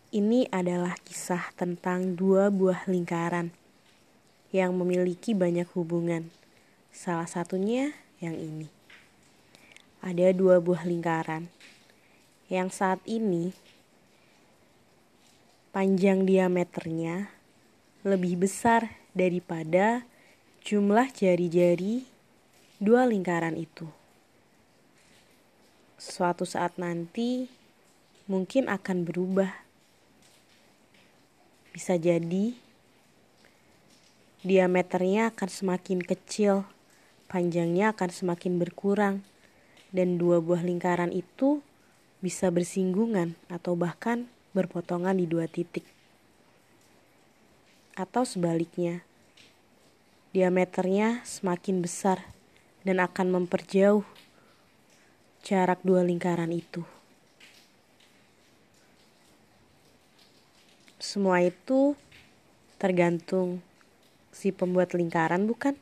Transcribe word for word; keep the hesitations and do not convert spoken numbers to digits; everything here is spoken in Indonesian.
Ini adalah kisah tentang dua buah lingkaran yang memiliki banyak hubungan. Salah satunya yang ini. Ada dua buah lingkaran yang saat ini panjang diameternya lebih besar daripada jumlah jari-jari dua lingkaran itu. Suatu saat nanti mungkin akan berubah. Bisa jadi diameternya akan semakin kecil, panjangnya akan semakin berkurang, dan dua buah lingkaran itu bisa bersinggungan atau bahkan berpotongan di dua titik. Atau sebaliknya, diameternya semakin besar dan akan memperjauh jarak dua lingkaran itu. Semua itu tergantung si pembuat lingkaran, bukan?